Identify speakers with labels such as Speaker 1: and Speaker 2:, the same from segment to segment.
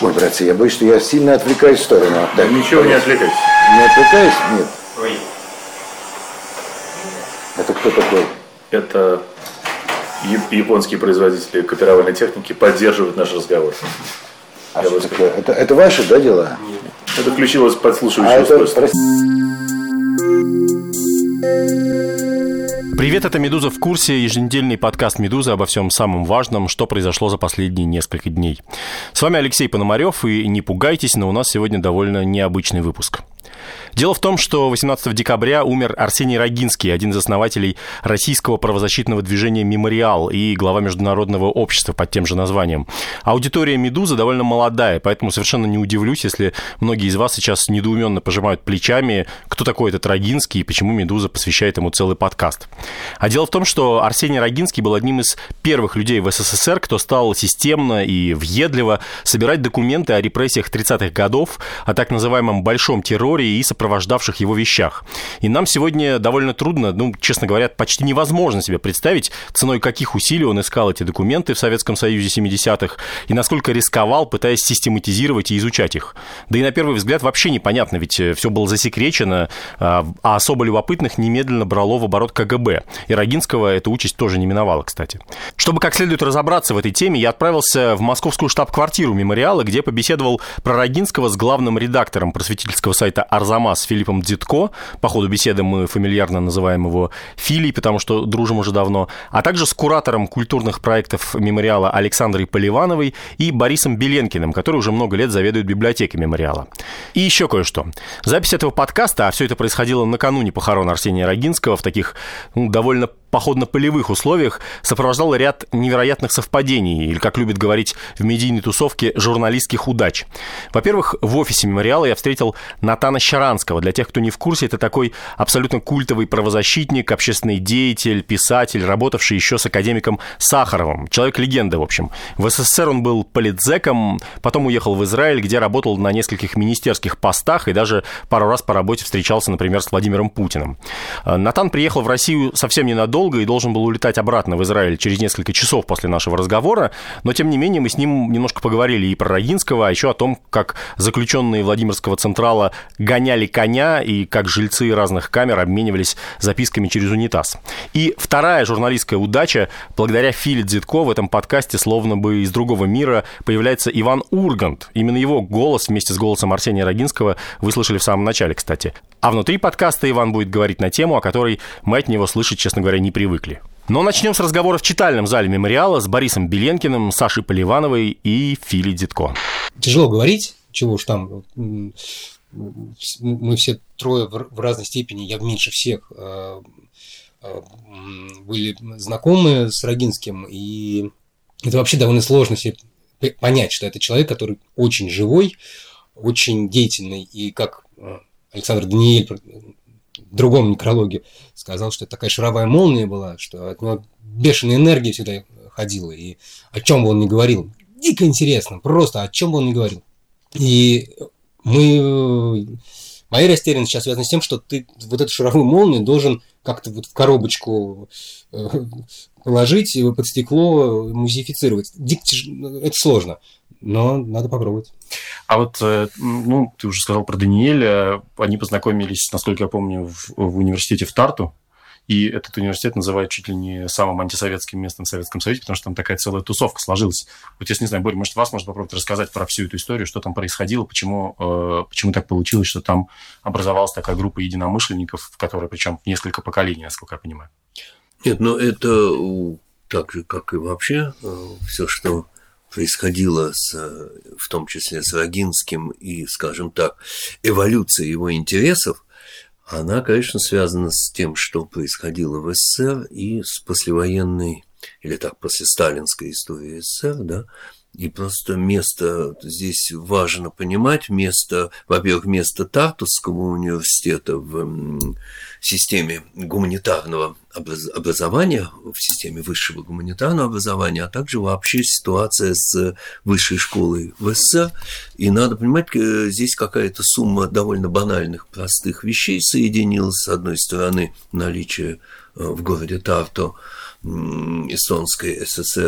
Speaker 1: Ой, братцы, я боюсь, что я сильно отвлекаюсь в сторону.
Speaker 2: Так, ничего не отвлекайся.
Speaker 1: Не отвлекаюсь? Нет.
Speaker 2: Ой.
Speaker 1: Это кто такой?
Speaker 2: Это японские производители копировальной техники поддерживают наш разговор.
Speaker 1: А что такое? Это ваши, да, дела?
Speaker 2: Нет. Это включилось подслушивающее устройство.
Speaker 3: Привет, это «Медуза в курсе», еженедельный подкаст «Медузы» обо всем самом важном, что произошло за последние несколько дней. С вами Алексей Пономарев, и не пугайтесь, но у нас сегодня довольно необычный выпуск. Дело в том, что 18 декабря умер Арсений Рогинский, один из основателей российского правозащитного движения «Мемориал» и глава международного общества под тем же названием. Аудитория «Медузы» довольно молодая, поэтому совершенно не удивлюсь, если многие из вас сейчас недоуменно пожимают плечами, кто такой этот Рогинский и почему «Медуза» посвящает ему целый подкаст. А дело в том, что Арсений Рогинский был одним из первых людей в СССР, кто стал системно и въедливо собирать документы о репрессиях 30-х годов, о так называемом «большом терроре» и сопровождавших его вещах. И нам сегодня довольно трудно, честно говоря, почти невозможно себе представить, ценой каких усилий он искал эти документы в Советском Союзе 70-х и насколько рисковал, пытаясь систематизировать и изучать их. Да и на первый взгляд вообще непонятно, ведь все было засекречено, а особо любопытных немедленно брало в оборот КГБ. И Рогинского эта участь тоже не миновала, кстати. Чтобы как следует разобраться в этой теме, я отправился в московскую штаб-квартиру «Мемориала», где побеседовал про Рогинского с главным редактором просветительского сайта «Арзамас» Филиппом Дзитко. По ходу беседы мы фамильярно называем его Филей, потому что дружим уже давно. А также с куратором культурных проектов «Мемориала» Александрой Поливановой и Борисом Беленкиным, который уже много лет заведует библиотекой «Мемориала». И еще кое-что. Запись этого подкаста, а все это происходило накануне похорон Арсения Рогинского в таких довольно походно-полевых условиях, сопровождал ряд невероятных совпадений, или, как любят говорить в медийной тусовке, журналистских удач. Во-первых, в офисе «Мемориала» я встретил Натана Щаранского. Для тех, кто не в курсе, это такой абсолютно культовый правозащитник, общественный деятель, писатель, работавший еще с академиком Сахаровым. Человек-легенда, в общем. В СССР он был политзеком, потом уехал в Израиль, где работал на нескольких министерских постах и даже пару раз по работе встречался, например, с Владимиром Путиным. Натан приехал в Россию совсем ненадолго и должен был улетать обратно в Израиль через несколько часов после нашего разговора, но, тем не менее, мы с ним немножко поговорили и про Рогинского, а еще о том, как заключенные Владимирского Централа гоняли коня и как жильцы разных камер обменивались записками через унитаз. И вторая журналистская удача: благодаря Филе Дзитко в этом подкасте словно бы из другого мира появляется Иван Ургант. Именно его голос вместе с голосом Арсения Рогинского вы слышали в самом начале, кстати. А внутри подкаста Иван будет говорить на тему, о которой мы от него слышать, честно говоря, не привыкли. Но начнем с разговора в читальном зале «Мемориала» с Борисом Беленкиным, Сашей Поливановой и Филей Дзитко.
Speaker 4: Тяжело говорить, чего уж там. Мы все трое в разной степени, я меньше всех, были знакомы с Рогинским, и это вообще довольно сложно себе понять, что это человек, который очень живой, очень деятельный, и как Александр Даниэль в другом некрологе сказал, что это такая шаровая молния была, что от него бешеная энергия всегда ходила, и о чем бы он ни говорил. Дико интересно, просто о чем бы он ни говорил. И моя растерянность сейчас связана с тем, что ты вот эту шаровую молнию должен как-то вот в коробочку положить, под стекло музеифицировать. Это сложно, но надо попробовать.
Speaker 3: А вот, ты уже сказал про Даниэля. Они познакомились, насколько я помню, в университете в Тарту. И этот университет называют чуть ли не самым антисоветским местом в Советском Союзе, потому что там такая целая тусовка сложилась. Вот если, не знаю, Боря, может, вас можно попробовать рассказать про всю эту историю, что там происходило, почему так получилось, что там образовалась такая группа единомышленников, в которой, причем несколько поколений, насколько я понимаю.
Speaker 5: Нет, это так же, как и вообще все, что происходило в том числе с Рогинским и, скажем так, эволюция его интересов, она, конечно, связана с тем, что происходило в СССР и с послевоенной, или так, после сталинской истории СССР, да, и просто место, здесь важно понимать, во-первых, место Тартусского университета в системе гуманитарного образования, в системе высшего гуманитарного образования, а также вообще ситуация с высшей школой в СССР. И надо понимать, здесь какая-то сумма довольно банальных, простых вещей соединилась. С одной стороны, наличие в городе Тарту эстонской ССР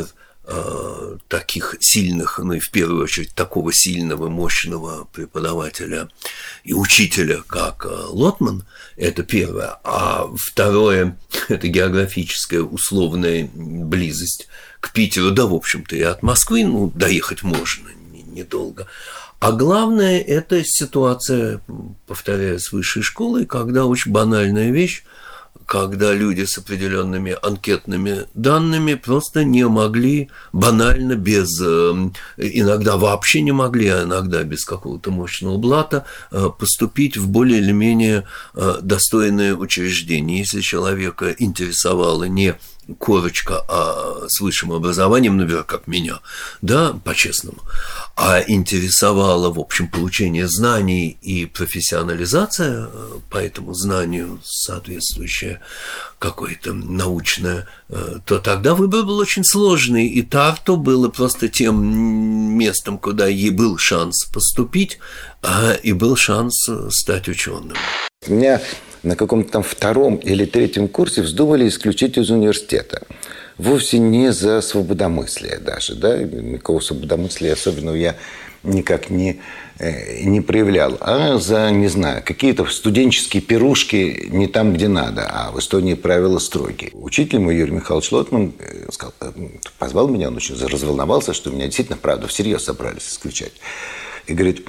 Speaker 5: таких сильных, ну и в первую очередь такого сильного, мощного преподавателя и учителя, как Лотман, это первое. А второе – это географическая условная близость к Питеру, да, в общем-то, и от Москвы, ну, доехать можно недолго. А главное – это ситуация, повторяю, с высшей школой, когда очень банальная вещь, когда люди с определенными анкетными данными просто не могли банально, без, иногда вообще не могли, а иногда без какого-то мощного блата поступить в более или менее достойное учреждение. Если человека интересовало не корочка с высшим образованием, например, как меня, да, по-честному, а интересовало, в общем, получение знаний и профессионализация по этому знанию, соответствующее какое-то научное, то тогда выбор был очень сложный, и Тарту было просто тем местом, куда ей был шанс поступить, и был шанс стать ученым.
Speaker 1: У меня на каком-то там 2-м или 3-м курсе вздумали исключить из университета. Вовсе не за свободомыслие даже, да, никакого свободомыслия особенного я никак не проявлял, а за, не знаю, какие-то студенческие пирушки не там, где надо, а в Эстонии правила строгие. Учитель мой, Юрий Михайлович Лотман, сказал, позвал меня, он очень разволновался, что меня действительно, правда, всерьез собрались исключать. И говорит: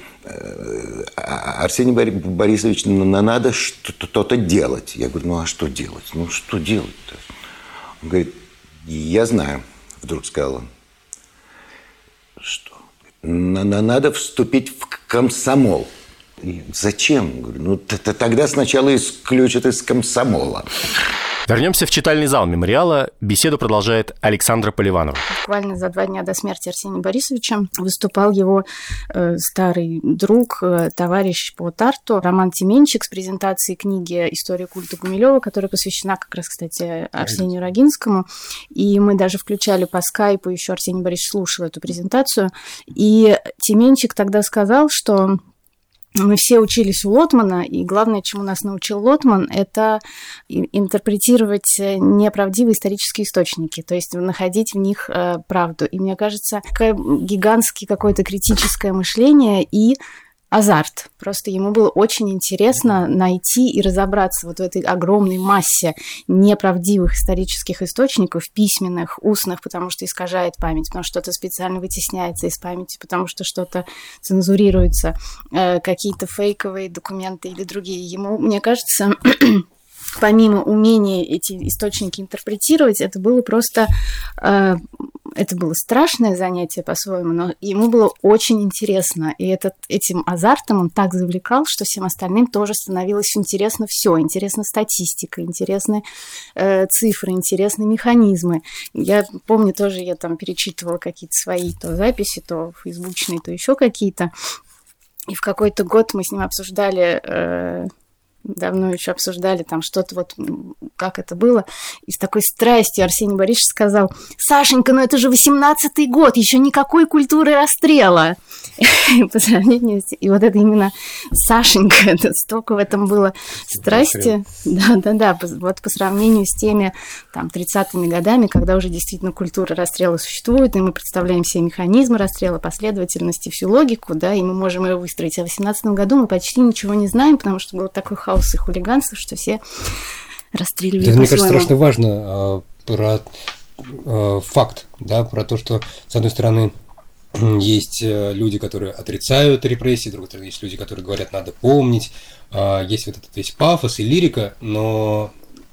Speaker 1: Арсений Борисович, надо что-то делать. Я говорю: ну а что делать? Ну что делать-то? Он говорит: я знаю, вдруг сказал он. Что? Надо вступить в комсомол. И зачем? Говорю: ну тогда сначала исключат из комсомола.
Speaker 3: Вернемся в читальный зал мемориала. Беседу продолжает Александра Поливанова.
Speaker 6: Буквально за 2 дня до смерти Арсения Борисовича выступал его старый друг, товарищ по Тарту Роман Тименчик с презентацией книги «История культа Гумилёва», которая посвящена как раз, кстати, Арсению Рогинскому. И мы даже включали по скайпу, еще Арсений Борисович слушал эту презентацию. И Тименчик тогда сказал, что мы все учились у Лотмана, и главное, чему нас научил Лотман, это интерпретировать неправдивые исторические источники, то есть находить в них правду. И мне кажется, гигантское какое-то критическое мышление и азарт. Просто ему было очень интересно найти и разобраться вот в этой огромной массе неправдивых исторических источников, письменных, устных, потому что искажает память, потому что что-то специально вытесняется из памяти, потому что что-то цензурируется, какие-то фейковые документы или другие. Ему, мне кажется, помимо умения эти источники интерпретировать, это было просто... Это было страшное занятие по-своему, но ему было очень интересно. И этим азартом он так завлекал, что всем остальным тоже становилось интересно все. Интересна статистика, интересны цифры, интересны механизмы. Я помню тоже, я там перечитывала какие-то свои то записи, то фейсбучные, то еще какие-то. И в какой-то год мы с ним обсуждали... Давно еще обсуждали там что-то вот, как это было. И с такой страстью Арсений Борисович сказал: Сашенька, ну это же 18-й год, еще никакой культуры расстрела. По сравнению с... И вот это именно Сашенька, это столько в этом было страсти. Да. Вот по сравнению с теми там 30-ми годами, когда уже действительно культура расстрела существует, и мы представляем все механизмы расстрела, последовательности, всю логику, да, и мы можем ее выстроить. А в 18-м году мы почти ничего не знаем, потому что был такой хаос и хулиганство, что все расстреливали.
Speaker 4: Это, мне кажется, страшно важно про факт, да, про то, что, с одной стороны, есть люди, которые отрицают репрессии, с другой стороны, есть люди, которые говорят, надо помнить, есть вот этот весь пафос и лирика, но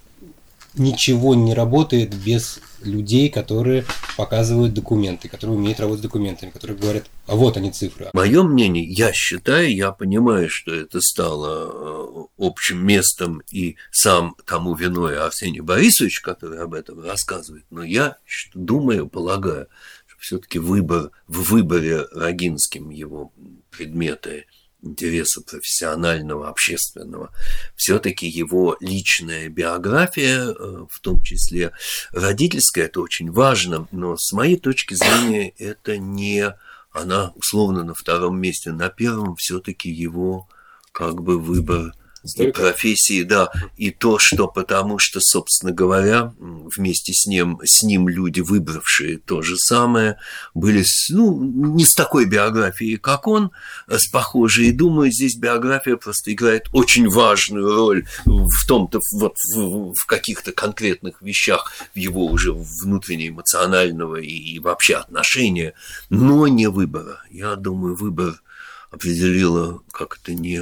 Speaker 4: ничего не работает без людей, которые показывают документы, которые умеют работать с документами, которые говорят: а вот они цифры.
Speaker 5: Мое мнение, я считаю, я понимаю, что это стало общим местом, и сам тому виной Арсений Борисович, который об этом рассказывает, но я думаю, полагаю, что все-таки в выборе Рогинским его предмета интереса профессионального, общественного, все-таки его личная биография, в том числе родительская, это очень важно, но с моей точки зрения это не она условно на 2-м месте, на 1-м все-таки его как бы выбор и профессии, да, и то, что потому что, собственно говоря, вместе с ним люди, выбравшие то же самое, были, не с такой биографией, как он, с похожей. И думаю, здесь биография просто играет очень важную роль в том-то, вот в каких-то конкретных вещах, в его уже внутренне-эмоционального и вообще отношения, но не выбора. Я думаю, выбор определила, как это не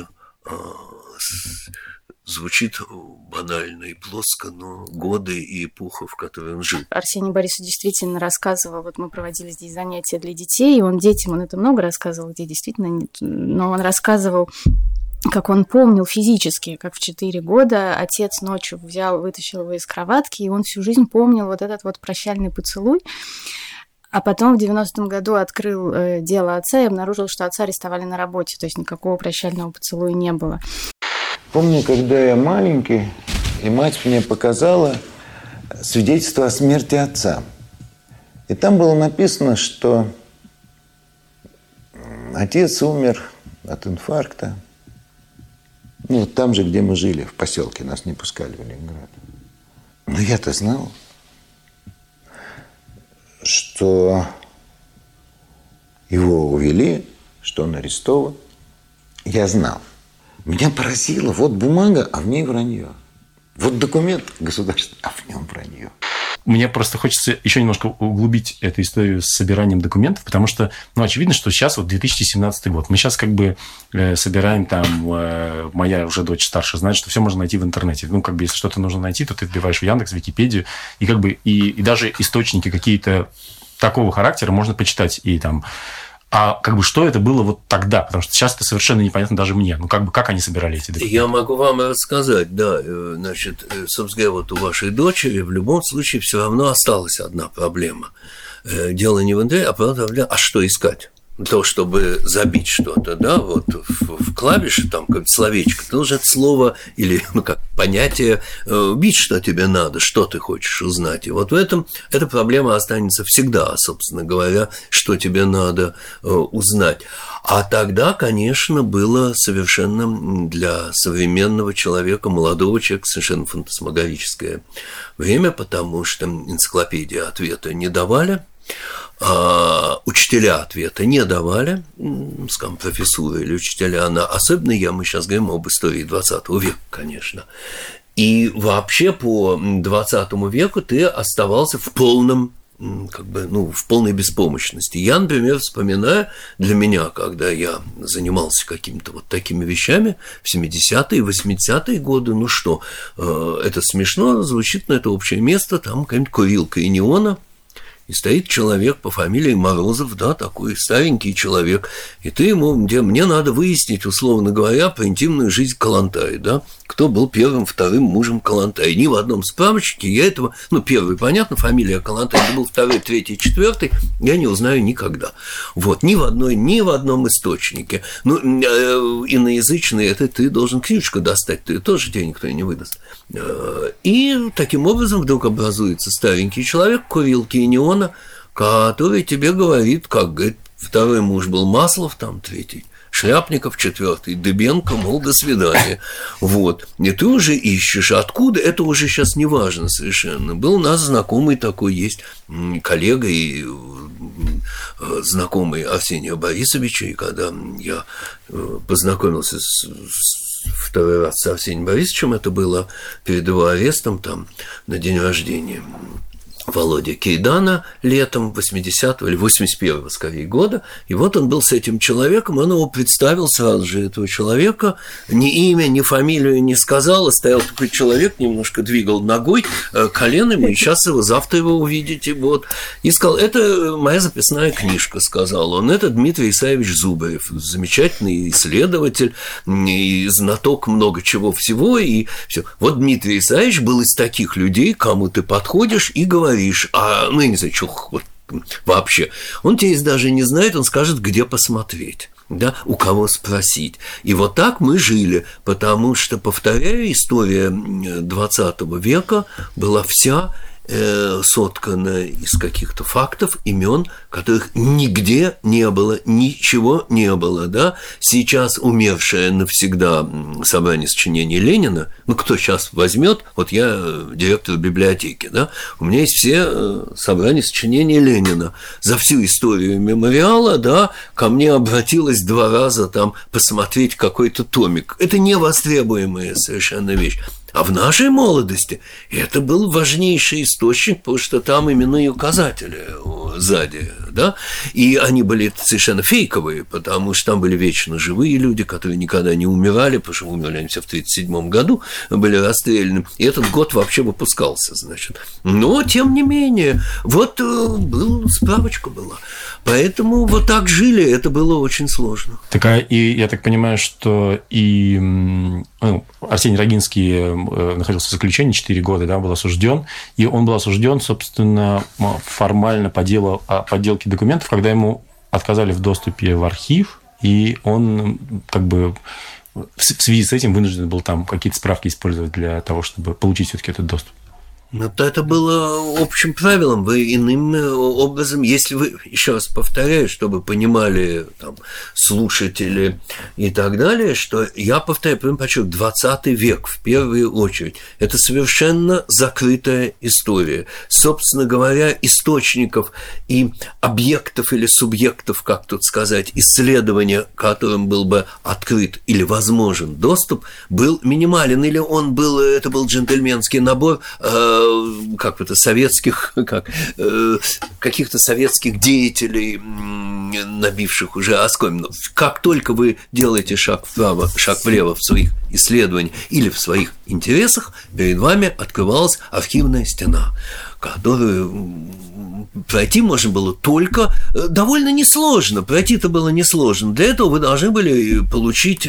Speaker 5: звучит банально и плоско, но годы и эпоха, в которой он жил.
Speaker 6: Арсений Борисович действительно рассказывал, вот мы проводили здесь занятия для детей, и он это много рассказывал, где действительно нет, но он рассказывал, как он помнил физически, как в 4 года отец ночью вытащил его из кроватки, и он всю жизнь помнил вот этот вот прощальный поцелуй. А потом в 90-м году открыл дело отца и обнаружил, что отца арестовали на работе, то есть никакого прощального поцелуя не было.
Speaker 1: Помню, когда я маленький, и мать мне показала свидетельство о смерти отца. И там было написано, что отец умер от инфаркта. Там же, где мы жили, в поселке, нас не пускали в Ленинград. Но я-то знал, что его увели, что он арестован. Я знал. Меня поразило, вот бумага, а в ней вранье. Вот документ государственный, а в нем вранье.
Speaker 3: Мне просто хочется еще немножко углубить эту историю с собиранием документов, потому что, очевидно, что сейчас 2017 год. Мы сейчас собираем моя уже дочь старшая знает, что все можно найти в интернете. Если что-то нужно найти, то ты вбиваешь в Яндекс, в Википедию, и даже источники какие-то такого характера можно почитать. А что это было тогда? Потому что сейчас это совершенно непонятно даже мне. Как они собирали эти документы?
Speaker 5: Я могу вам рассказать, да. Значит, собственно говоря, у вашей дочери в любом случае все равно осталась одна проблема. Дело не в интернете, а проблема, а что искать? То, чтобы забить что-то, да, в клавиши, как словечко, ты должен это слово или понятие бить, что тебе надо, что ты хочешь узнать. И в этом эта проблема останется всегда, собственно говоря, что тебе надо узнать. А тогда, конечно, было совершенно для современного человека, молодого человека, совершенно фантасмагорическое время, потому что энциклопедии ответа не давали. Учителя ответа не давали, скажем, профессура или учителя, особенно мы сейчас говорим об истории 20 века, конечно. И вообще по 20 веку ты оставался в полном, в полной беспомощности. Я, например, вспоминаю, для меня, когда я занимался какими-то такими вещами в 70-е, 80-е годы, это смешно звучит, но это общее место, там какая-нибудь курилка и неона, и стоит человек по фамилии Морозов, да, такой старенький человек, и ты ему, мне надо выяснить, условно говоря, про интимную жизнь Калантай, да, кто был первым, вторым мужем Калантай. Ни в одном справочнике я этого, первый, понятно, фамилия Калантай, это был второй, третий, четвертый, я не узнаю никогда. Ни в одном источнике. Иноязычный, это ты должен книжку достать, ты тоже тебе никто не выдаст. И таким образом вдруг образуется старенький человек, курилки и неона, который тебе говорит, второй муж был Маслов, третий Шляпников, четвертый Дыбенко, мол, до свидания. И ты уже ищешь, откуда, это уже сейчас не важно совершенно. Был у нас знакомый такой, есть коллега и знакомый Арсения Борисовича, и когда я познакомился второй раз с Арсением Борисовичем, это было перед его арестом, на день рождения Володя Кейдана летом 80-го или 81-го, скорее, года. И он был с этим человеком, он его представил сразу же, этого человека. Ни имя, ни фамилию не сказал, стоял такой человек, немножко двигал ногой, коленами, и завтра его увидите. И сказал, это моя записная книжка, сказал он. Это Дмитрий Исаевич Зубарев, замечательный исследователь и знаток много чего всего. И все. Дмитрий Исаевич был из таких людей, к кому ты подходишь и говоришь, я не знаю, что вообще. Он тебя даже не знает, он скажет, где посмотреть, да, у кого спросить. И так мы жили, потому что, повторяю, история 20 века была вся соткано из каких-то фактов, имен, которых нигде не было, ничего не было, да. Сейчас умершее навсегда собрание сочинений Ленина, ну, кто сейчас возьмет, вот я директор библиотеки, да, у меня есть все собрания сочинений Ленина. За всю историю мемориала, да, ко мне обратилось 2 раза там посмотреть какой-то томик. Это невостребуемая совершенно вещь. А в нашей молодости это был важнейший источник, потому что там именные указатели сзади, да, и они были совершенно фейковые, потому что там были вечно живые люди, которые никогда не умирали, потому что умерли они все в 1937 году, были расстреляны, и этот год вообще выпускался, значит. Но, тем не менее, вот справочка была. Поэтому вот так жили, это было очень сложно.
Speaker 3: Так, и я так понимаю, что и Арсений Рогинский находился в заключении 4 года, да, был осужден, и он был осужден, собственно, формально по делу о подделке документов, когда ему отказали в доступе в архив, и он как бы в связи с этим вынужден был там какие-то справки использовать для того, чтобы получить все-таки этот доступ.
Speaker 5: Но это было общим правилом. Вы иным образом, если вы, еще раз повторяю, чтобы понимали там, слушатели и так далее, что я повторяю, прям подчеркну, 20 век в первую очередь. Это совершенно закрытая история. Собственно говоря, источников и объектов или субъектов, как тут сказать, исследования, которым был бы открыт или возможен доступ, был минимален. Или это был джентльменский набор советских, каких-то советских деятелей, набивших уже оскомину. Как только вы делаете шаг вправо, шаг влево в своих исследованиях или в своих интересах, перед вами открывалась архивная стена, которую пройти можно было только довольно несложно. Пройти-то было несложно. Для этого вы должны были получить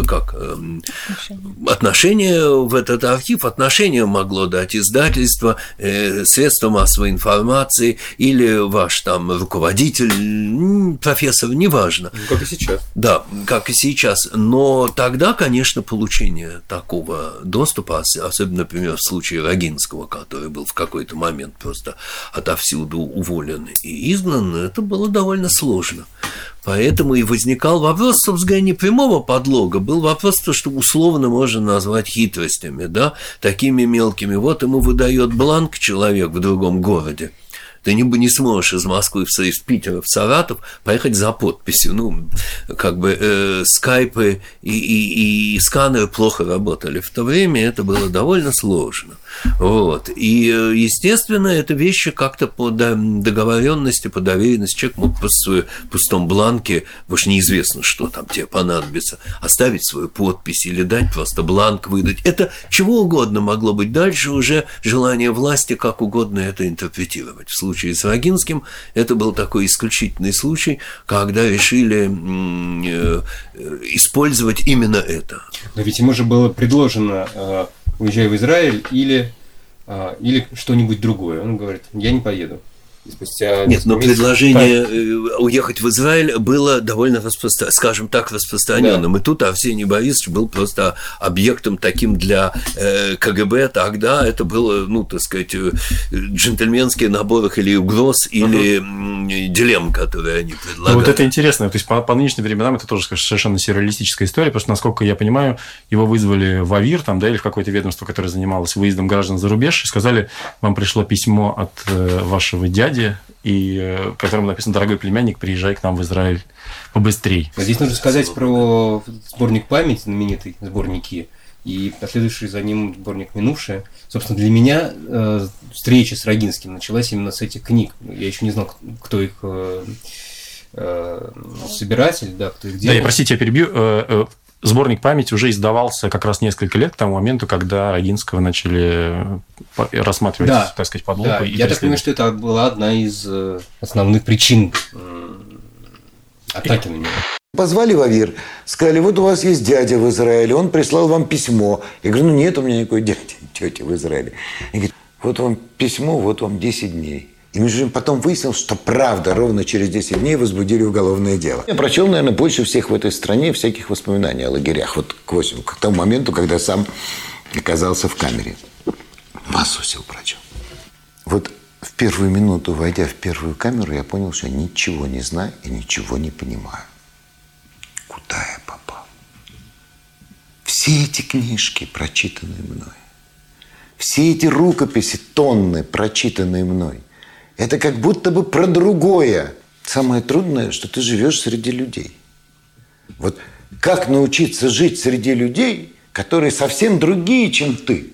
Speaker 5: отношение в этот архив. Отношение могло дать издательство, средства массовой информации или ваш там руководитель, профессор, неважно.
Speaker 4: Как и сейчас.
Speaker 5: Да, как и сейчас. Но тогда, конечно, получение такого доступа, особенно, например, в случае Рогинского, который был в какой-то момент просто отовсюду уволен и изгнан, это было довольно сложно. Поэтому и возникал вопрос, собственно, не прямого подлога, был вопрос, то, что условно можно назвать хитростями, да, такими мелкими. Вот ему выдает бланк человек в другом городе. Ты не сможешь из Москвы в Питер, в Саратов поехать за подписью. Скайпы и сканеры плохо работали. В то время это было довольно сложно. Вот. И, естественно, это вещи как-то по договоренности, по доверенности. Человек мог по своему пустом бланке, потому что неизвестно, что там тебе понадобится, оставить свою подпись или дать просто бланк выдать. Это чего угодно могло быть. Дальше уже желание власти как угодно это интерпретировать. В случае с Рогинским это был такой исключительный случай, когда решили использовать именно это.
Speaker 4: Но ведь ему же было предложено уезжай в Израиль или что-нибудь другое. Он говорит, я не поеду.
Speaker 5: Нет, но предложение уехать в Израиль было довольно распространенным. Да. И тут Арсений Борисович был просто объектом таким для КГБ. Тогда это было, джентльменский набор или угроз, или дилемм, которые они предлагали.
Speaker 3: Вот это интересно. То есть по нынешним временам это тоже совершенно сюрреалистическая история, потому что, насколько я понимаю, его вызвали в АВИР или в какое-то ведомство, которое занималось выездом граждан за рубеж, и сказали, вам пришло письмо от вашего дяди, и в котором написано: дорогой племянник, приезжай к нам в Израиль побыстрей.
Speaker 4: Здесь нужно сказать про сборник «Память», знаменитый сборники, и последующий за ним сборник «Минувшее». Собственно, для меня встреча с Рогинским началась именно с этих книг. Я еще не знал, кто их собиратель, кто их делал.
Speaker 3: Да, простите, я перебью. Сборник «Память» уже издавался как раз несколько лет к тому моменту, когда Рогинского начали рассматривать, так сказать, под лупой.
Speaker 4: Да, я так понимаю, что это была одна из основных причин атаки на него.
Speaker 1: Позвали в АВИР, сказали, вот у вас есть дядя в Израиле, он прислал вам письмо. Я говорю, нет у меня никакой дяди, тети в Израиле. Они говорят, вот вам письмо, вот вам 10 дней. И между тем потом выяснилось, что правда, ровно через 10 дней возбудили уголовное дело. Я прочел, наверное, больше всех в этой стране всяких воспоминаний о лагерях. Вот к тому моменту, когда сам оказался в камере. Массу всего прочел. Вот в первую минуту, войдя в первую камеру, я понял, что я ничего не знаю и ничего не понимаю. Куда я попал? Все эти книжки, прочитанные мной, все эти рукописи, тонны, прочитанные мной, это как будто бы про другое. Самое трудное, что ты живешь среди людей. Вот как научиться жить среди людей, которые совсем другие, чем ты?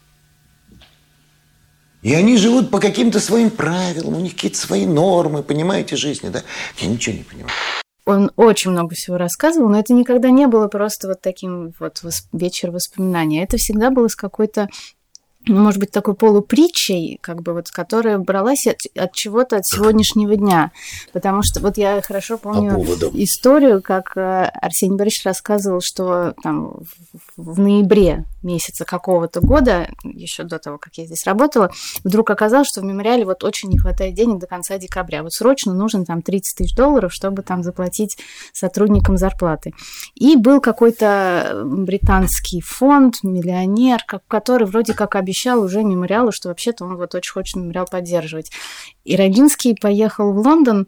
Speaker 1: И они живут по каким-то своим правилам, у них какие-то свои нормы, понимаете, жизни, да? Я ничего не понимаю.
Speaker 6: Он очень много всего рассказывал, но это никогда не было просто вот таким вот вечер воспоминаний. Это всегда было с какой-то, может быть, такой полупритчей, как бы вот, которая бралась от чего-то, от сегодняшнего дня. Потому что вот я хорошо помню историю, как Арсений Борисович рассказывал, что там в ноябре месяца какого-то года, еще до того, как я здесь работала, вдруг оказалось, что в мемориале вот очень не хватает денег до конца декабря. Вот срочно нужно там $30 тысяч, чтобы там заплатить сотрудникам зарплаты. И был какой-то британский фонд, миллионер, который вроде как обещал уже мемориалу, что вообще-то он вот очень хочет мемориал поддерживать. И Рогинский поехал в Лондон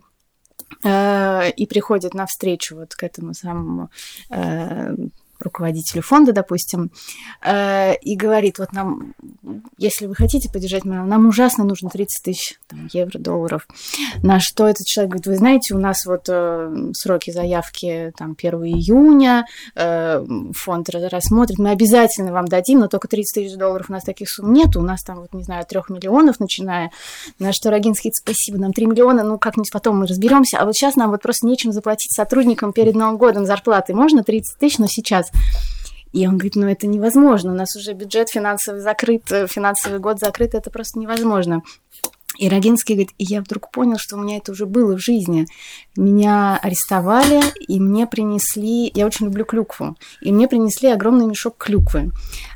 Speaker 6: и приходит навстречу вот к этому самому руководителю фонда, допустим, и говорит, вот нам, если вы хотите поддержать мемориал, нам ужасно нужно 30 тысяч евро, долларов. На что этот человек говорит, вы знаете, у нас вот сроки заявки там 1 июня, фонд рассмотрит, мы обязательно вам дадим, но только 30 тысяч долларов у нас таких сумм нет, у нас там, вот, не знаю, 3 миллионов начиная, на что Рогинский, спасибо, нам 3 миллиона, ну как-нибудь потом мы разберемся, а вот сейчас нам вот просто нечем заплатить сотрудникам перед Новым годом зарплаты, можно 30 тысяч, но сейчас. И он говорит, ну это невозможно, у нас уже бюджет финансовый закрыт, финансовый год закрыт, это просто невозможно. И Рогинский говорит, и я вдруг понял, что у меня это уже было в жизни. Меня арестовали, и мне принесли, я очень люблю клюкву, и мне принесли огромный мешок клюквы.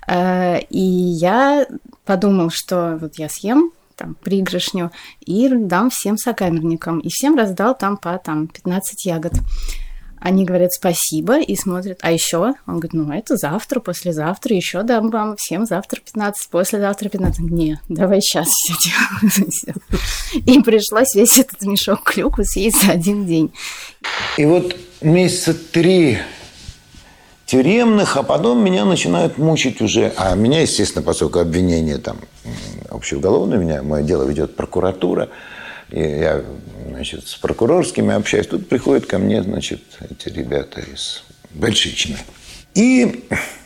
Speaker 6: И я подумал, что вот я съем там пригоршню и дам всем сокамерникам. И всем раздал там по 15 ягод. Они говорят спасибо и смотрят, а еще? Он говорит, ну это завтра, послезавтра, еще дам вам всем завтра 15, послезавтра 15. Не, давай сейчас все делаем. И пришлось весь этот мешок клюквы съесть за один день.
Speaker 1: И вот месяца 3 тюремных, а потом меня начинают мучить уже. А меня, естественно, поскольку обвинение там общеуголовное, мое дело ведет прокуратура, и я, значит, с прокурорскими общаюсь. Тут приходят ко мне, значит, эти ребята из Большичной. И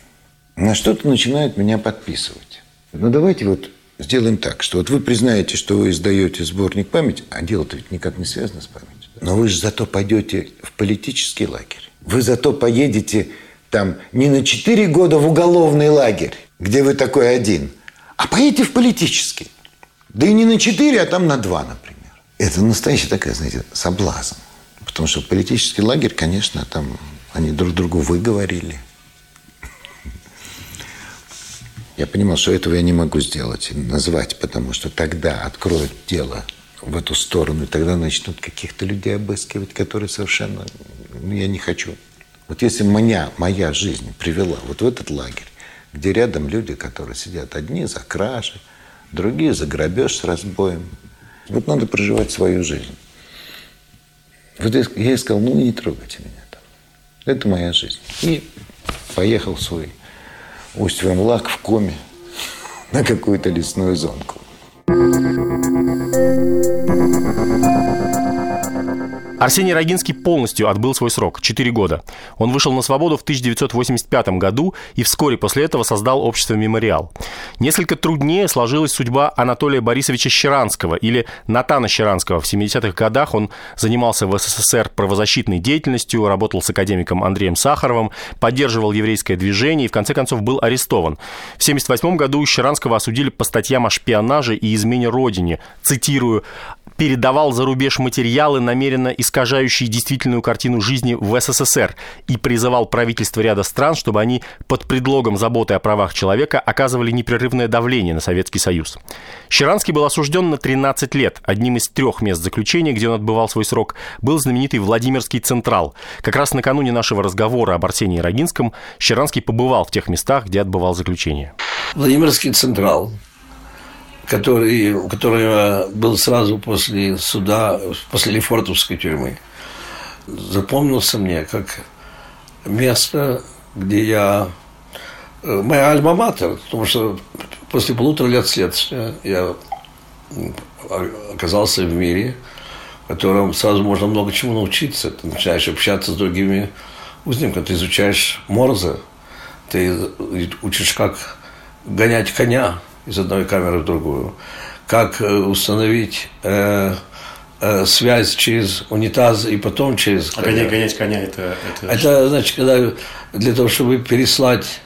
Speaker 1: на что-то начинают меня подписывать. Ну, давайте вот сделаем так, что вот вы признаете, что вы издаете сборник памяти, а дело-то ведь никак не связано с памятью. Но вы же зато пойдете в политический лагерь. Вы зато поедете там не на 4 года в уголовный лагерь, где вы такой один, а поедете в политический. Да и не на 4, а там на 2, например. Это настоящая такая, знаете, соблазн. Потому что политический лагерь, конечно, там они друг другу выговорили. Я понимал, что этого я не могу сделать, назвать, потому что тогда откроют дело в эту сторону, и тогда начнут каких-то людей обыскивать, которые совершенно... Ну, я не хочу. Вот если моя жизнь привела вот в этот лагерь, где рядом люди, которые сидят одни за кражи, другие за грабеж с разбоем. Вот надо проживать свою жизнь. Вот я ей сказал, ну не трогайте меня там. Это моя жизнь. И поехал в свой Усть-Вемлак в Коми на какую-то лесную зонку.
Speaker 3: Арсений Рогинский полностью отбыл свой срок – 4 года. Он вышел на свободу в 1985 году и вскоре после этого создал общество «Мемориал». Несколько труднее сложилась судьба Анатолия Борисовича Щеранского или Натана Щеранского. В 70-х годах он занимался в СССР правозащитной деятельностью, работал с академиком Андреем Сахаровым, поддерживал еврейское движение и в конце концов был арестован. В 1978 году Щеранского осудили по статьям о шпионаже и измене родине. Цитирую: «передавал за рубеж материалы, намеренно искажающие действительную картину жизни в СССР, и призывал правительства ряда стран, чтобы они под предлогом заботы о правах человека оказывали непрерывное давление на Советский Союз». Щеранский был осужден на 13 лет. Одним из 3 мест заключения, где он отбывал свой срок, был знаменитый Владимирский Централ. Как раз накануне нашего разговора об Арсении Рогинском Щеранский побывал в тех местах, где отбывал заключение.
Speaker 5: Владимирский Централ,
Speaker 7: который был сразу после суда, после Лефортовской тюрьмы, запомнился мне как место, где моя альма-матер, потому что после 1,5 лет следствия я оказался в мире, в котором сразу можно много чему научиться. Ты начинаешь общаться с другими узниками, ты изучаешь Морзе, ты учишь, как гонять коня из одной камеры в другую, как установить связь через унитаз и потом через коня.
Speaker 3: А гонять коня
Speaker 7: это значит, когда для того, чтобы переслать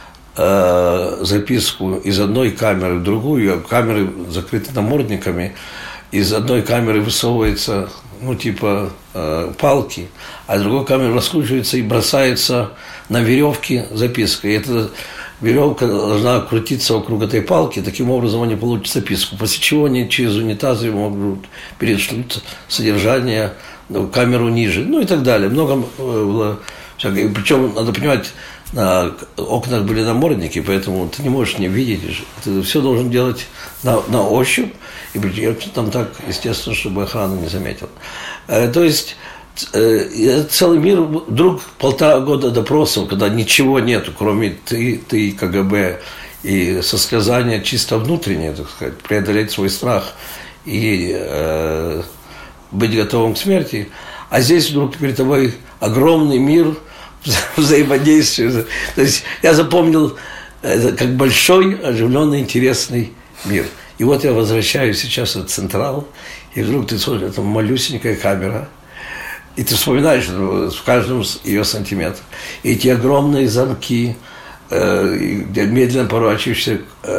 Speaker 7: записку из одной камеры в другую, камеры закрыты намордниками, из одной камеры высовывается, палки, а из другой камеры раскручивается и бросается на веревке записка. И эта веревка должна крутиться вокруг этой палки, таким образом они получат записку, после чего они через унитазы могут перешлют содержание в камеру ниже, и так далее. Много было всякого. Причем, надо понимать, на окнах были намордники, поэтому ты не можешь не видеть. Ты все должен делать на ощупь, и причем там так, естественно, чтобы охрана не заметила. То есть целый мир, вдруг 1,5 года допросов, когда ничего нету, кроме ты КГБ, и состязание чисто внутреннее, так сказать, преодолеть свой страх и быть готовым к смерти. А здесь вдруг перед тобой огромный мир взаимодействия. То есть я запомнил это как большой, оживленный, интересный мир. И вот я возвращаюсь сейчас в Централ, и вдруг ты смотришь, это малюсенькая камера, и ты вспоминаешь в каждом ее сантиметре. И эти огромные замки, медленно поворачивающиеся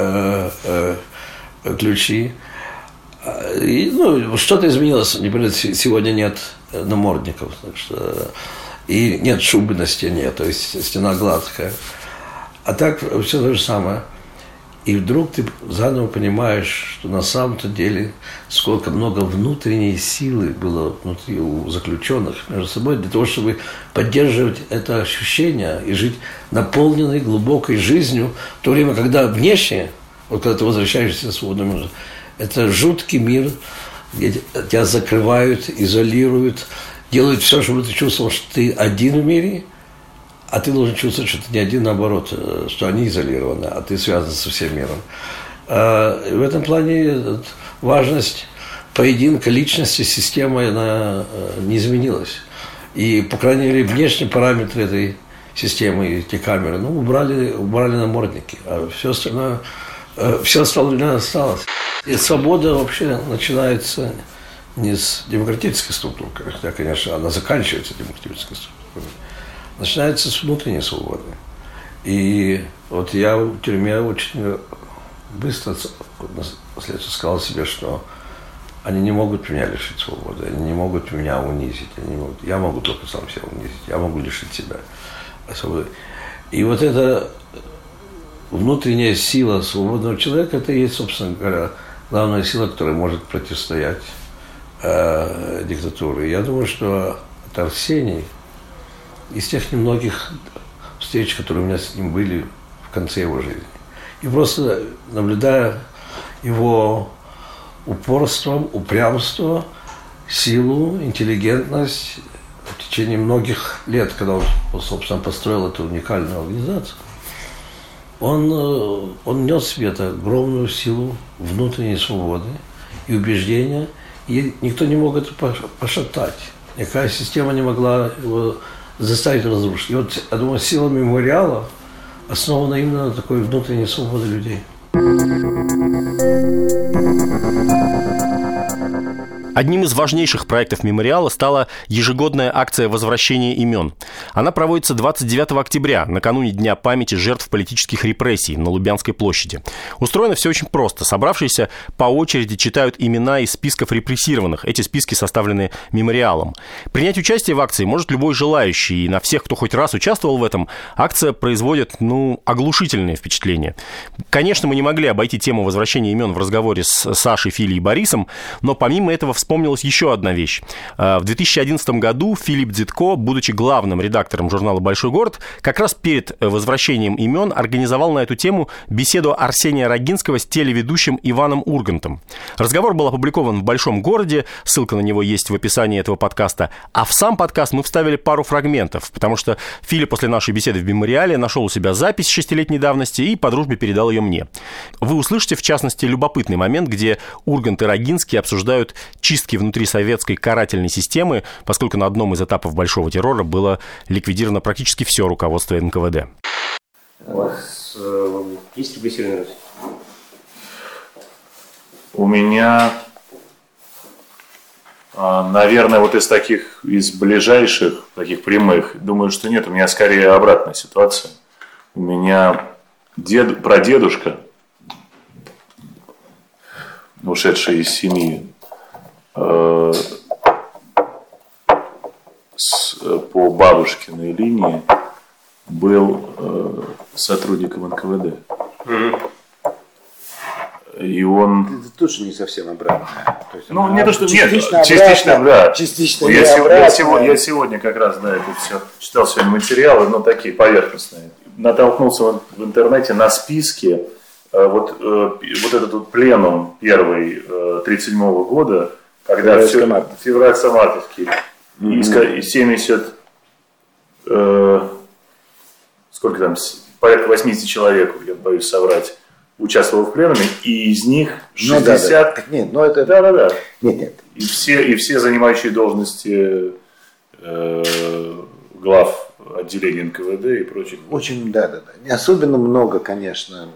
Speaker 7: ключи. И, что-то изменилось. Например, сегодня нет намордников. Так что, и нет шубы на стене, то есть стена гладкая. А так все то же самое. И вдруг ты заново понимаешь, что на самом-то деле сколько много внутренней силы было внутри у заключенных между собой для того, чтобы поддерживать это ощущение и жить наполненной глубокой жизнью, в то время, когда внешне, когда ты возвращаешься в свободный мир, это жуткий мир, где тебя закрывают, изолируют, делают все, чтобы ты чувствовал, что ты один в мире, а ты должен чувствовать, что ты не один, наоборот, что они изолированы, а ты связан со всем миром. В этом плане важность поединка личности, системы, она не изменилась. И, по крайней мере, внешние параметры этой системы, эти камеры, убрали намордники, а все остальное осталось. И свобода вообще начинается не с демократической структуры, хотя, конечно, она заканчивается демократической структурой. Начинается с внутренней свободы. И вот я в тюрьме очень быстро сказал себе, что они не могут меня лишить свободы, они не могут меня унизить, я могу только сам себя унизить, я могу лишить себя свободы. И вот эта внутренняя сила свободного человека, это и есть, собственно говоря, главная сила, которая может противостоять диктатуре. Я думаю, что это Арсений, из тех немногих встреч, которые у меня с ним были в конце его жизни. И просто наблюдая его упорство, упрямство, силу, интеллигентность в течение многих лет, когда он, собственно, построил эту уникальную организацию, он нес в себе эту огромную силу внутренней свободы и убеждения, и никто не мог это пошатать. Никакая система не могла его заставить разрушить. И вот, я думаю, сила мемориала основана именно на такой внутренней свободе людей.
Speaker 3: Одним из важнейших проектов мемориала стала ежегодная акция возвращения имен. Она проводится 29 октября, накануне Дня памяти жертв политических репрессий на Лубянской площади. Устроено все очень просто. Собравшиеся по очереди читают имена из списков репрессированных. Эти списки составлены мемориалом. Принять участие в акции может любой желающий. И на всех, кто хоть раз участвовал в этом, акция производит, оглушительное впечатление. Конечно, мы не могли обойти тему возвращения имен в разговоре с Сашей, Филей и Борисом, но помимо этого вспомнилась еще одна вещь. В 2011 году Филипп Дзитко, будучи главным редактором журнала «Большой город», как раз перед возвращением имен организовал на эту тему беседу Арсения Рогинского с телеведущим Иваном Ургантом. Разговор был опубликован в «Большом городе», ссылка на него есть в описании этого подкаста, а в сам подкаст мы вставили пару фрагментов, потому что Филипп после нашей беседы в «Мемориале» нашел у себя запись 6-летней давности и по дружбе передал ее мне. Вы услышите, в частности, любопытный момент, где Ургант и Рогинский обсуждают чистки внутри советской карательной системы, поскольку на одном из этапов большого террора было ликвидировано практически все руководство НКВД.
Speaker 4: У вас есть репрессированные родственники?
Speaker 2: У меня, наверное, вот из таких, из ближайших, таких прямых, думаю, что нет. У меня скорее обратная ситуация. У меня прадедушка, ушедший из семьи, по бабушкиной линии был сотрудником НКВД. И он...
Speaker 1: Это тоже не совсем обратно. То есть,
Speaker 2: ну, не то, что...
Speaker 1: Частично
Speaker 2: нет, частично, да.
Speaker 1: Частично
Speaker 2: я сегодня как раз, да, это все читал сегодня материалы, но такие поверхностные. Натолкнулся в интернете на списке вот этот вот пленум первый 1937 года, когда февраль Самартовский, и 70, сколько там, порядка 80 человек, я боюсь соврать, участвовал в пленуме, и из них 60...
Speaker 1: Нет, ну это...
Speaker 2: Да.
Speaker 1: Нет.
Speaker 2: И все занимающие должности глав отделения НКВД и прочих.
Speaker 1: Очень, да. Особенно много, конечно,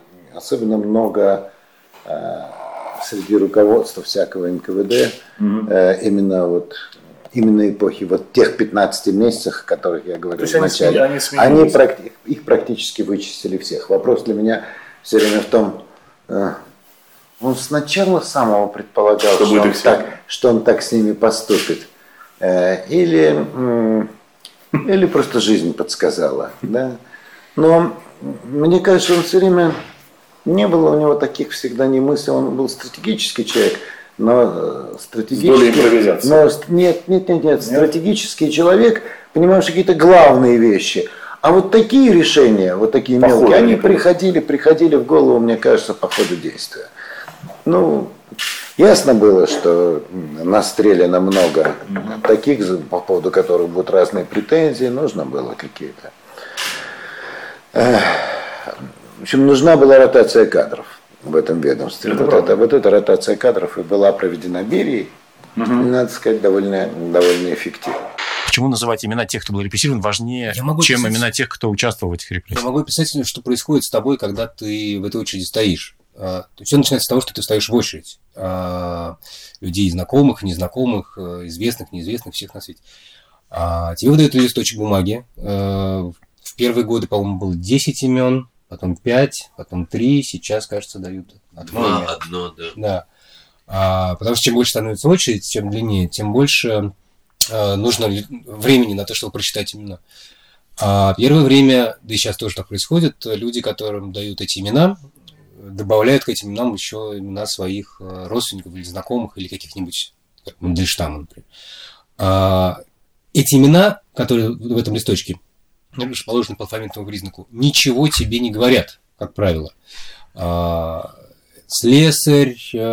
Speaker 1: среди руководства всякого НКВД, именно эпохи, вот тех 15 месяцев, о которых я говорил в начале, их практически вычистили всех. Вопрос для меня все время в том, он сначала самого предполагал, что он так с ними поступит, или просто жизнь подсказала, да? Но мне кажется, он все время, не было у него таких всегда ни мыслей, он был стратегический человек, но стратегический человек, понимаешь, какие-то главные вещи. А вот такие решения, вот такие мелкие, они приходили в голову, мне кажется, по ходу действия. Ну, ясно было, что настреляно много таких, по поводу которых будут разные претензии, нужно было какие-то. В общем, нужна была ротация кадров в этом ведомстве. Вот эта ротация кадров и была проведена Берией, надо сказать, довольно эффективно.
Speaker 3: Почему называть имена тех, кто был репрессирован, важнее, чем имена тех, кто участвовал в этих репрессиях?
Speaker 4: Я могу описать, что происходит с тобой, когда ты в этой очереди стоишь. Все начинается с того, что ты стоишь в очередь. Людей знакомых, незнакомых, известных, неизвестных, всех на свете. Тебе выдают листочек бумаги. В первые годы, по-моему, было 10 имен, потом 5, потом 3, сейчас, кажется, дают
Speaker 5: одно, да.
Speaker 4: Потому что чем больше становится очередь, чем длиннее, тем больше нужно времени на то, чтобы прочитать имена. Первое время, да и сейчас тоже так происходит, люди, которым дают эти имена, добавляют к этим именам еще имена своих родственников или знакомых, или каких-нибудь Мандельштама, например. Эти имена, которые в этом листочке, расположены по алфавитному признаку, ничего тебе не говорят, как правило. Слесарь,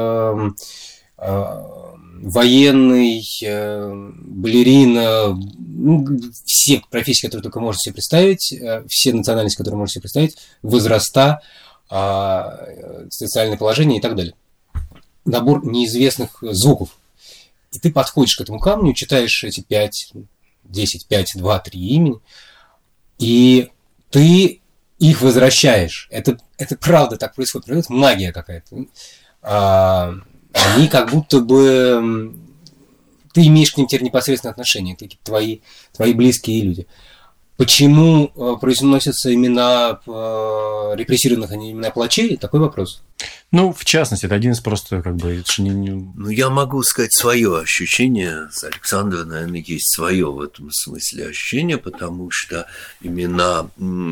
Speaker 4: военный, балерина, все профессии, которые только можно себе представить, все национальности, которые можно себе представить, возраста, социальное положение и так далее. Набор неизвестных звуков. И ты подходишь к этому камню, читаешь эти 5, 10, 5, 2, 3 имени, и ты их возвращаешь. Это правда так происходит. Это магия какая-то. Они как будто бы... Ты имеешь к ним теперь непосредственное отношение. Какие-то твои близкие люди. Почему произносятся имена репрессированных, а не имена палачей? Такой вопрос.
Speaker 3: Ну, в частности, это один из просто
Speaker 5: Ну, я могу сказать свое ощущение. С Александра, наверное, есть свое в этом смысле ощущение, потому что имена,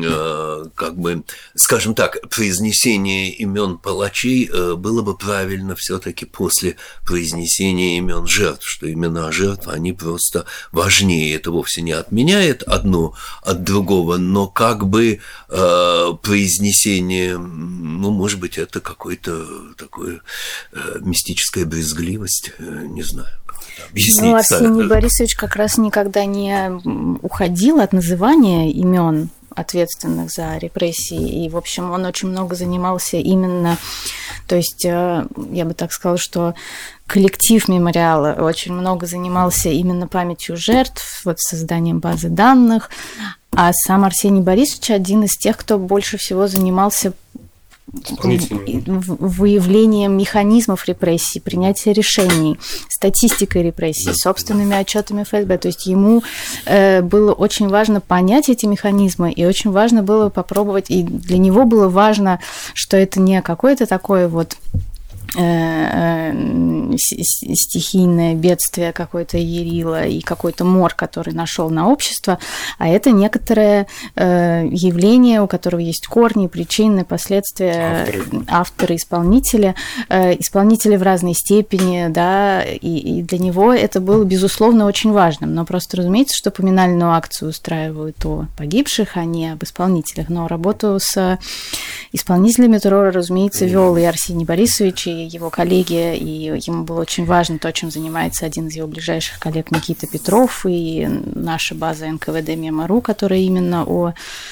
Speaker 5: скажем так, произнесение имен палачей было бы правильно все-таки после произнесения имен жертв, что имена жертв, они просто важнее. Это вовсе не отменяет одно от другого, но произнесение, может быть, это какое-то такое мистическая брезгливость, не знаю, как это объяснить.
Speaker 6: Арсений Борисович как раз никогда не уходил от называния имен ответственных за репрессии, и, в общем, он очень много занимался именно, то есть, я бы так сказала, что коллектив мемориала очень много занимался именно памятью жертв, созданием базы данных, а сам Арсений Борисович один из тех, кто больше всего занимался выявлением механизмов репрессий, принятия решений, статистикой репрессий, собственными отчетами ФСБ. То есть ему было очень важно понять эти механизмы, и очень важно было попробовать, и для него было важно, что это не какое-то такое стихийное бедствие какое-то Ярила и какой-то мор, который нашел на общество, а это некоторое явление, у которого есть корни, причины, последствия, авторы, исполнители в разной степени, да, и для него это было, безусловно, очень важным. Но просто, разумеется, что поминальную акцию устраивают о погибших, а не об исполнителях. Но работу с исполнителями террора, разумеется, вел и Арсений Борисович, и его коллеги, и ему было очень важно то, чем занимается один из его ближайших коллег Никита Петров, и наша база НКВД Мема.ру, которая именно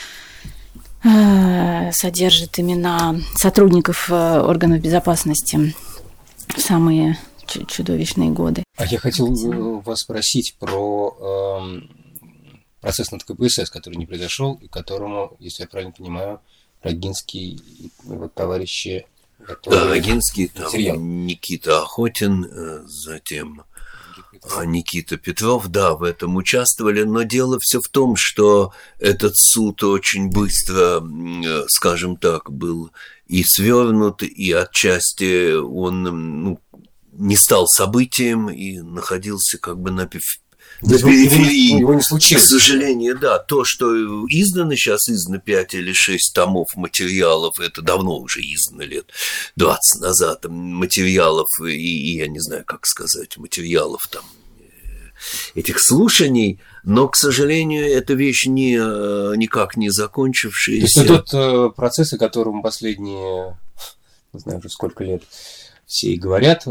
Speaker 6: содержит имена сотрудников органов безопасности в самые чудовищные годы.
Speaker 4: А я хотел вас спросить про процесс над КПСС, который не произошел, и которому, если я правильно понимаю, Рогинский и товарищи...
Speaker 5: Да, Рогинский, там Никита Охотин, затем Никита Петров, да, в этом участвовали, но дело все в том, что этот суд очень быстро, скажем так, был и свернут, и отчасти он не стал событием и находился на периферии.
Speaker 4: Его не случилось.
Speaker 5: К сожалению, да. То, что издано, сейчас издано 5 или 6 томов материалов, это давно уже издано, лет 20 назад, материалов, и я не знаю, как сказать, материалов там этих слушаний, но, к сожалению, эта вещь никак не закончившаяся.
Speaker 4: То есть тот процесс, о котором последние, не знаю уже сколько лет, все и говорят,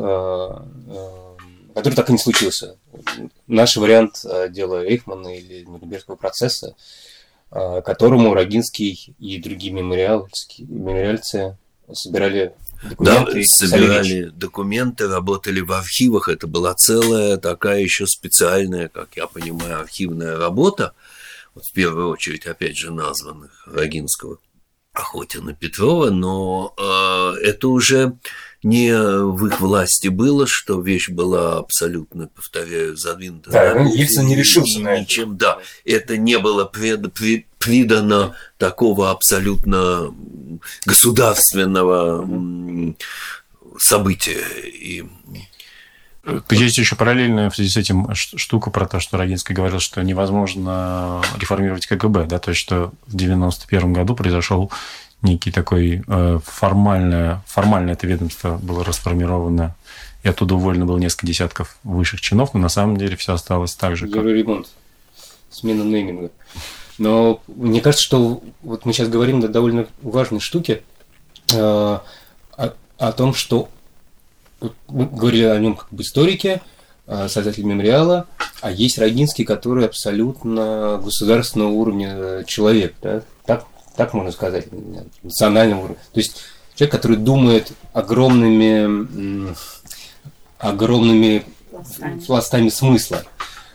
Speaker 4: который так и не случился. Наш вариант дела Эйхмана или Нюрнбергского процесса, которому Рогинский и другие мемориальцы собирали документы.
Speaker 5: Да, собирали документы, работали в архивах. Это была целая такая еще специальная, как я понимаю, архивная работа. В первую очередь, опять же, названных Рогинского, Охотина, Петрова, но это уже не в их власти было, что вещь была абсолютно, повторяю, задвинута.
Speaker 4: Да, Ельцин не решился на это.
Speaker 5: Ничем, да, это не было придано такого абсолютно государственного события. И...
Speaker 3: Есть еще параллельная в связи с этим штука про то, что Рогинский говорил, что невозможно реформировать КГБ, да, то есть что в 1991 году произошел некий такой формально это ведомство было расформировано, и оттуда уволено было несколько десятков высших чинов, но на самом деле все осталось так же.
Speaker 4: Евроремонт, смена нейминга. Но мне кажется, что вот мы сейчас говорим о довольно важной штуке, о том, что мы говорили о нем как об историке, создатель мемориала, а есть Рогинский, который абсолютно государственного уровня человек, да? Так можно сказать, национального уровня. То есть человек, который думает огромными пластами смысла.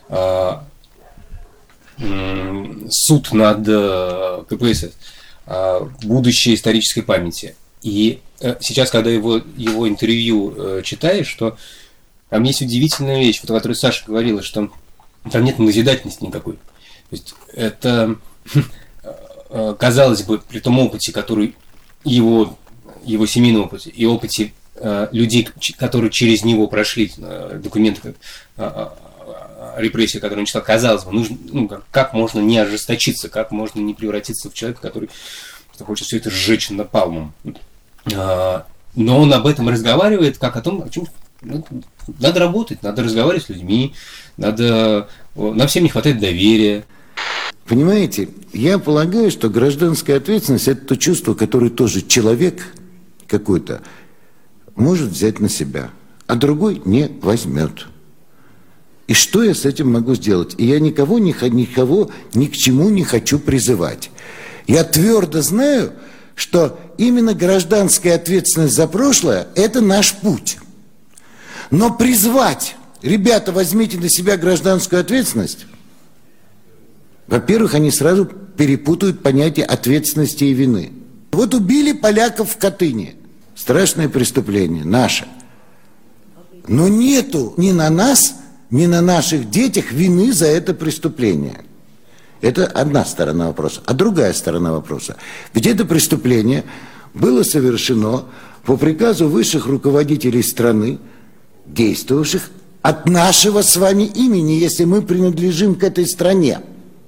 Speaker 4: Суд над КПСС, будущее исторической памяти. И сейчас, когда его интервью читаешь, что там есть удивительная вещь, о которой Саша говорила, что там нет назидательности никакой. То есть это казалось бы, при том опыте, который его семейном опыте и опыте людей, которые через него прошли документы репрессии, которые он читал, казалось бы, нужно, как можно не ожесточиться, как можно не превратиться в человека, который хочет все это сжечь напалмом. Но он об этом разговаривает как о том, о чем надо работать, надо разговаривать с людьми, нам всем не хватает доверия.
Speaker 1: Понимаете, я полагаю, что гражданская ответственность – это то чувство, которое тоже человек какой-то может взять на себя, а другой не возьмет. И что я с этим могу сделать? И я никого ни к чему не хочу призывать. Я твердо знаю, что именно гражданская ответственность за прошлое – это наш путь. Но призвать, ребята, возьмите на себя гражданскую ответственность, во-первых, они сразу перепутают понятие ответственности и вины. Вот убили поляков в Катыни. Страшное преступление, наше. Но нету ни на нас, ни на наших детях вины за это преступление. Это одна сторона вопроса. А другая сторона вопроса. Ведь это преступление было совершено по приказу высших руководителей страны, действовавших от нашего с вами имени, если мы принадлежим к этой стране.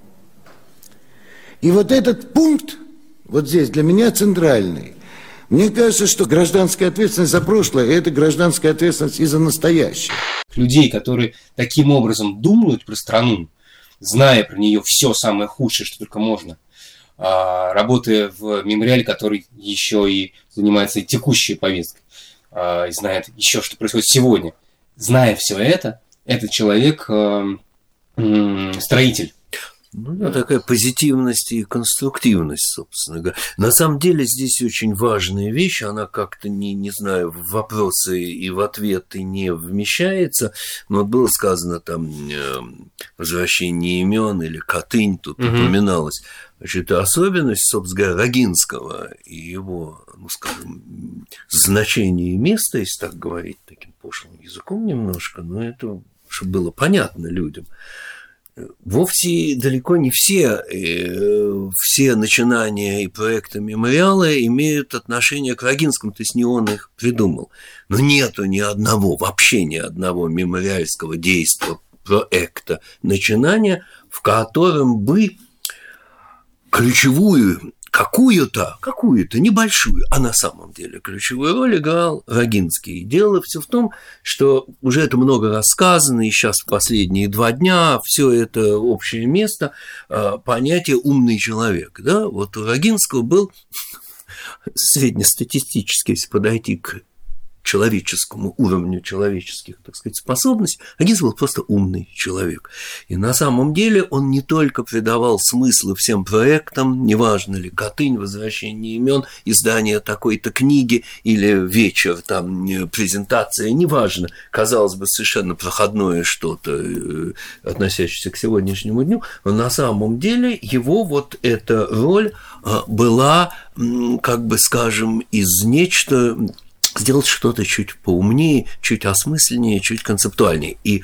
Speaker 1: И вот этот пункт, вот здесь, для меня центральный. Мне кажется, что гражданская ответственность за прошлое – это гражданская ответственность и за настоящее.
Speaker 4: Людей, которые таким образом думают про страну, зная про нее все самое худшее, что только можно, работая в мемориале, который еще и занимается текущей повесткой, и знает еще, что происходит сегодня, зная все это, этот человек строитель.
Speaker 5: Ну, такая позитивность и конструктивность, собственно говоря. На самом деле здесь очень важная вещь, она как-то, не знаю, в вопросы и в ответы не вмещается, но вот было сказано там возвращение имен или Катынь, тут упоминалось. Значит, особенность, собственно говоря, Рогинского и его, ну, скажем, значение и место, если так говорить таким пошлым языком немножко, но это, чтобы было понятно людям. Вовсе далеко не все начинания и проекты мемориала имеют отношение к Рогинскому, то есть не он их придумал. Но нету вообще ни одного мемориальского действия, проекта, начинания, в котором бы ключевую, какую-то небольшую, а на самом деле ключевую роль играл Рогинский. И дело все в том, что уже это много рассказано, и сейчас в последние 2 дня все это общее место, понятие «умный человек». Да? Вот у Рогинского был среднестатистически, если подойти к человеческому уровню человеческих, так сказать, способностей, Рогинский был просто умный человек. И на самом деле он не только придавал смысл всем проектам, неважно ли Катынь, возвращение имен, издание такой-то книги или вечер, там, презентация, неважно, казалось бы, совершенно проходное что-то, относящееся к сегодняшнему дню, но на самом деле его вот эта роль была, как бы скажем, из нечто... сделать что-то чуть поумнее, чуть осмысленнее, чуть концептуальнее. И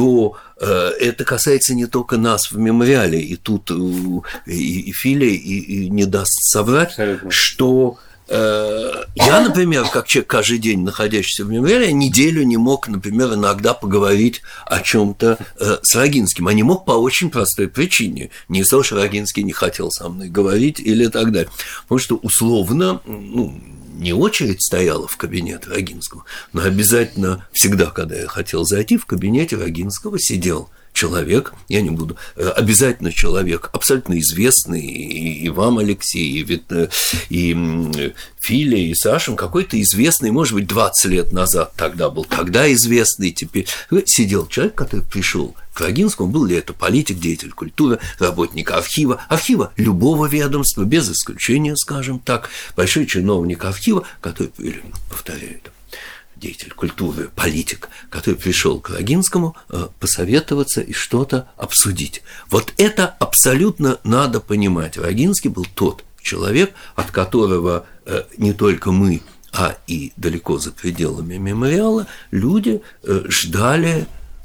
Speaker 5: это касается не только нас в мемориале, и тут и Филя и не даст соврать, что я, например, как человек каждый день находящийся в мемориале, неделю не мог, например, иногда поговорить о чем-то с Рогинским, а не мог по очень простой причине. Не то, что Рогинский не хотел со мной говорить или так далее. Потому что условно, не очередь стояла в кабинет Рогинского, но обязательно всегда, когда я хотел зайти, в кабинете Рогинского сидел человек, я не буду, обязательно человек абсолютно известный и вам, Алексей, и Филя, и Сашин, какой-то известный, может быть, 20 лет назад тогда был, тогда известный, теперь сидел человек, который пришел к Рогинскому, был ли это политик, деятель культуры, работник архива любого ведомства, без исключения, скажем так, большой чиновник архива, который, повторяю, деятель культуры, политик, который пришел к Рогинскому посоветоваться и что-то обсудить. Вот это абсолютно надо понимать. Рогинский был тот человек, от которого не только мы, а и далеко за пределами мемориала люди ждали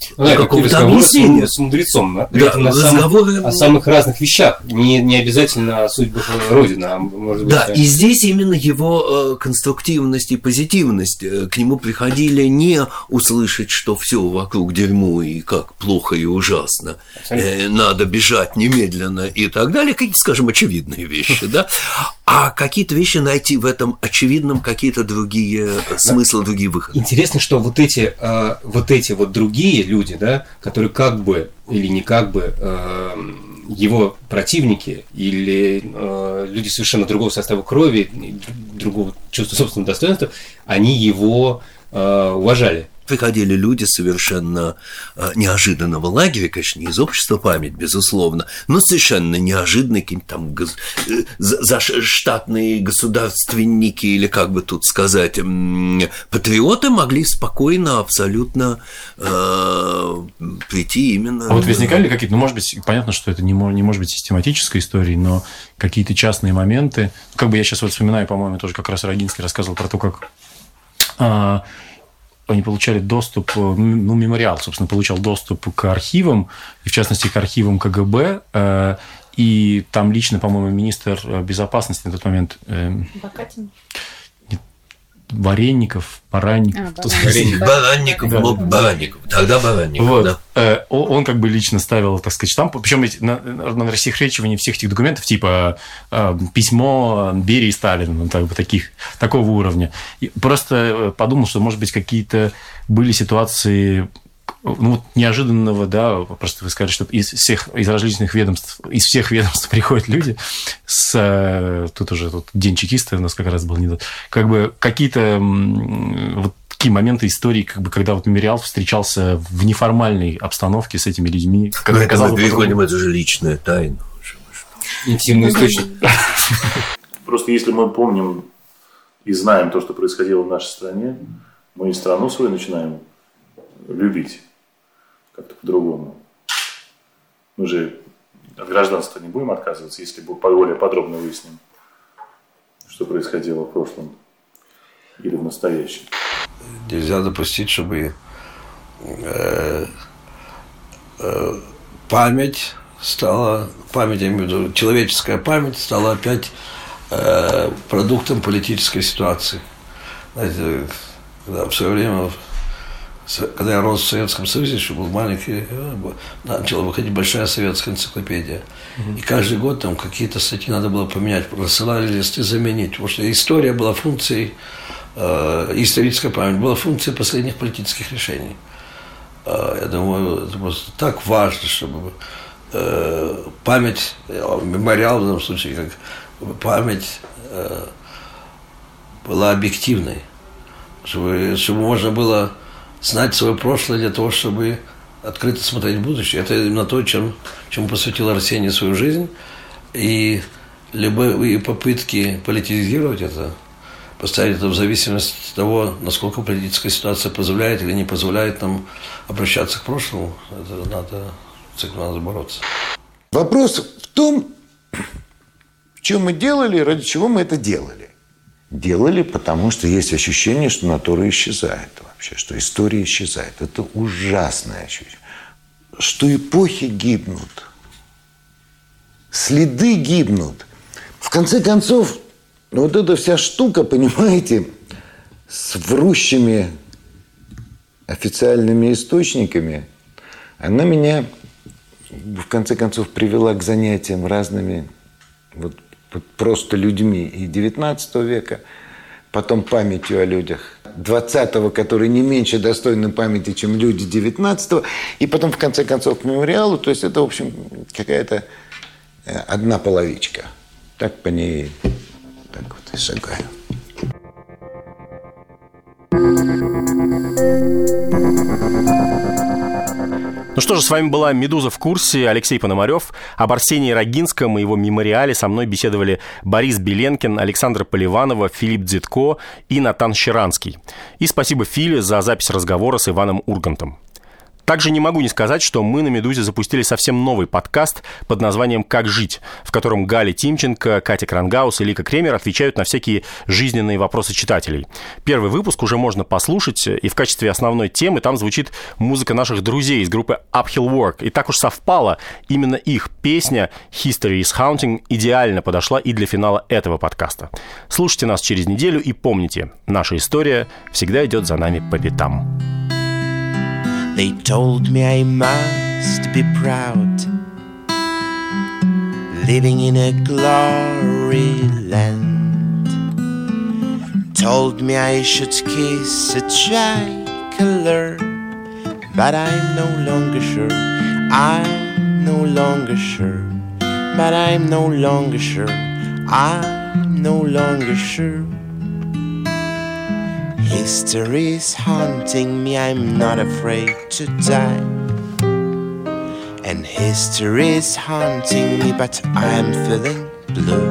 Speaker 5: какого-то объяснения.
Speaker 4: С мудрецом,
Speaker 5: Да, разговоры...
Speaker 4: о самых разных вещах, не обязательно о судьбах Родины, а может быть...
Speaker 5: Да, и здесь именно его конструктивность и позитивность. К нему приходили не услышать, что все вокруг дерьмо и как плохо и ужасно, надо бежать немедленно и так далее, какие-то, скажем, очевидные вещи, да, а какие-то вещи найти в этом очевидном, какие-то другие смыслы, другие выходы.
Speaker 4: Интересно, что вот эти другие люди, да, которые как бы или не как бы его противники или люди совершенно другого состава крови, другого чувства собственного достоинства, они его уважали.
Speaker 5: Приходили люди совершенно неожиданного лагеря, конечно, не из общества «Память», безусловно, но совершенно неожиданные какие-то там заштатные государственники или, как бы тут сказать, патриоты могли спокойно абсолютно прийти именно...
Speaker 3: А вот возникали какие-то, может быть, понятно, что это не может быть систематической историей, но какие-то частные моменты, как бы я сейчас вот вспоминаю, по-моему, тоже как раз Рогинский рассказывал про то, как... они получали доступ, мемориал, собственно, получал доступ к архивам, и в частности, к архивам КГБ, и там лично, по-моему, министр безопасности на тот момент...
Speaker 6: Бакатин?
Speaker 3: Баранников.
Speaker 5: Баранников. Тогда Баранников,
Speaker 3: вот.
Speaker 5: Да.
Speaker 3: Он как бы лично ставил, так сказать, штамп. Причем ведь на рассекречивании всех этих документов, типа письмо Берии и Сталину, такого уровня. И просто подумал, что, может быть, какие-то были ситуации... неожиданного, да, просто вы сказали, что из различных ведомств, из всех ведомств приходят люди тут День чекиста у нас как раз был недавно, как бы какие-то вот такие моменты истории, как бы, когда вот мемориал встречался в неформальной обстановке с этими людьми.
Speaker 5: Мы переходим, это же личная тайна.
Speaker 4: Интимный источник.
Speaker 2: Просто если мы помним и знаем то, что происходило в нашей стране, мы и страну свою начинаем любить как-то по-другому. Мы же от гражданства не будем отказываться, если более подробно выясним, что происходило в прошлом или в настоящем.
Speaker 7: Нельзя допустить, чтобы память, я имею в виду, человеческая память стала опять продуктом политической ситуации. Знаете, в свое время, когда я рос в Советском Союзе, еще был маленький, начала выходить большая советская энциклопедия. И каждый год там какие-то статьи надо было поменять, рассылали листы заменить, потому что история была функцией, историческая память была функцией последних политических решений. Я думаю, это просто так важно, чтобы память, мемориал в данном случае, как память была объективной, чтобы можно было знать свое прошлое для того, чтобы открыто смотреть в будущее. Это именно то, чему посвятил Арсений свою жизнь. И любые попытки политизировать это, поставить это в зависимость от того, насколько политическая ситуация позволяет или не позволяет нам обращаться к прошлому, с этим надо бороться.
Speaker 1: Вопрос в том, что мы делали, ради чего мы это делали. Делали, потому что есть ощущение, что натура исчезает вообще, что история исчезает. Это ужасное ощущение. Что эпохи гибнут, следы гибнут. В конце концов, вот эта вся штука, понимаете, с врущими официальными источниками, она меня, в конце концов, привела к занятиям разными вот просто людьми и XIX века, потом памятью о людях XX, которые не меньше достойны памяти, чем люди XIX, и потом, в конце концов, к мемориалу. То есть это, в общем, какая-то одна половичка. Так по ней так вот и шагаю.
Speaker 3: Ну что же, с вами была «Медуза в курсе», Алексей Пономарев. Об Арсении Рогинском и его мемориале со мной беседовали Борис Беленкин, Александра Поливанова, Филипп Дзитко и Натан Щеранский. И спасибо Филе за запись разговора с Иваном Ургантом. Также не могу не сказать, что мы на «Медузе» запустили совсем новый подкаст под названием «Как жить», в котором Галя Тимченко, Катя Крангаус и Лика Кремер отвечают на всякие жизненные вопросы читателей. Первый выпуск уже можно послушать, и в качестве основной темы там звучит музыка наших друзей из группы Uphill Work. И так уж совпало, именно их песня «History is Haunting» идеально подошла и для финала этого подкаста. Слушайте нас через неделю и помните, наша история всегда идет за нами по пятам.
Speaker 8: They told me I must be proud, living in a glory land. Told me I should kiss a tricolor, but I'm no longer sure. I'm no longer sure, but I'm no longer sure. I'm no longer sure. History's haunting me, I'm not afraid to die. And history's haunting me, but I'm feeling blue.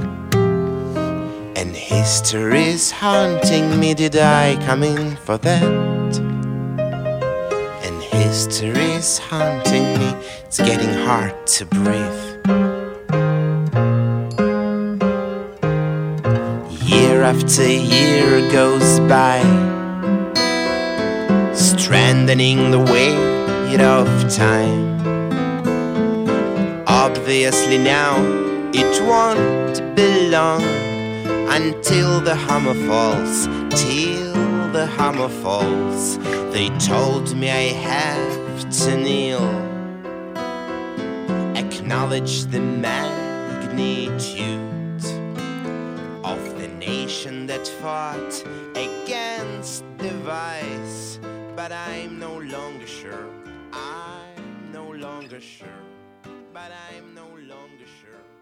Speaker 8: And history's haunting me, did I come in for that? And history's haunting me, it's getting hard to breathe. Year after year goes by, strengthening the weight of time. Obviously now it won't be long until the hammer falls, till the hammer falls. They told me I have to kneel, acknowledge the magnitude of the nation that fought against the vice. But I'm no longer sure, I'm no longer sure, but I'm no longer sure.